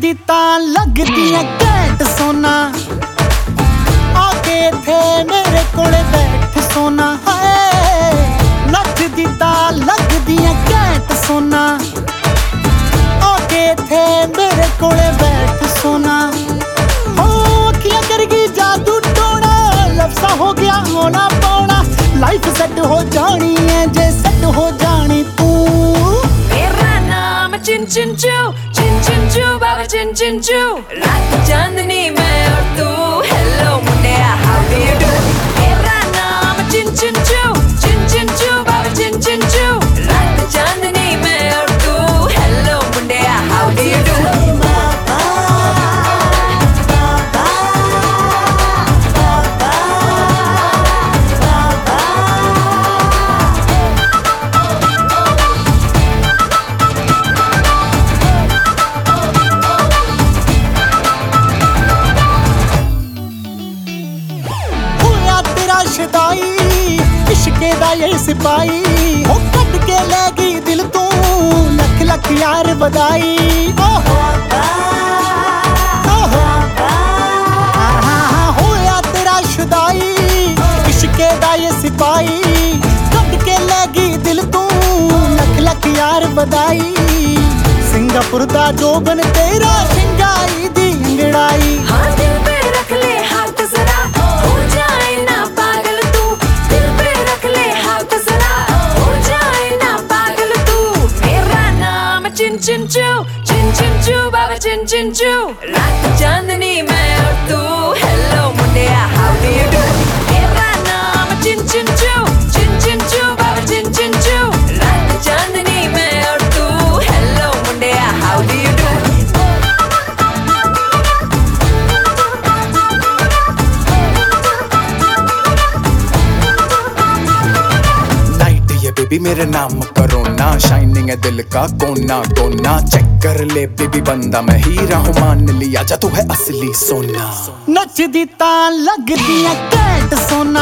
नचदी तां लगदियां घैंट सोना आके थे मेरे कोले बैठ सोना है। नचदी तां लगदियां घैंट सोना आके थे मेरे कोले बैठ सोना। हो अखियां करगी जादू टोना लफ्ज़ा हो गया होना पौना। लाइफ सेट हो जानी है जे सेट हो जानी तू। मेरा नाम चिन चिन चू बाबा चिन चिन चू। रात चांदनी मैं और तू हेलो मुंडिया हाउ डू यू डू। मेरा नाम चिन चिन चू बाबा चिन चिन चू। रात चांदनी मैं और तू हेलो मुंडिया हाउ डू यू डू। इश्के दा ये सिपाही हो कट के ले गई दिल तू लख लख यार बधाई। ओहो होया तेरा शुदाई इश्के दा ये सिपाही कट के ले गई दिल तू लख लख यार बधाई। सिंगापुर दा जोबन तेरा शिंगाई दी अंगड़ाई। हाँ दिल पे रख ले हाथ जरा हो जाए ना पागल तू। दिल पे रख ले हाथ जरा हो जाए ना पागल तू। मेरा नाम चिन चिन चू बाबा चिन चिन चू। रात चांदनी मैं और तू हेलो मुंडिया हाउ डू यू डू। मेरा नाम चिन चिन चू बाबा चिन चिन चू। रात चांदनी मैं और तू हेलो मुंडिया how do you do. Baby मेरे नाम करो ना शाइनिंग है दिल का कोना कोना। चेक कर ले बेबी बंदा मैं हीरा हूँ मान लिया जा तू है असली सोना। नचदी तां लगदियां घैंट सोना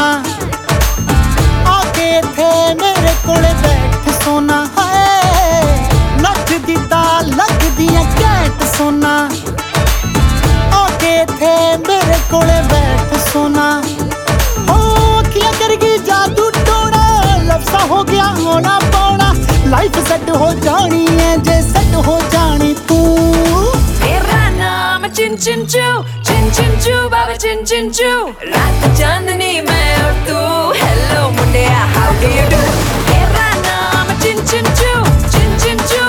आके थे मेरे कोले बैठ सोना है। नचदी तां लगदियां घैंट सोना आके थे मेरे कोले बैठ सोना। हो अखियां करगी जादू टोना लफ्ज़ा हो गया होना पौना। लाइफ सेट हो जानी है जे सेट हो जानी तू। मेरा नाम चिन चिन चू बाबा चिन चिन चू। रात चांदनी मैं और तू हेलो मुंडिया हाउ डू यू डू। मेरा नाम चिन चिन चू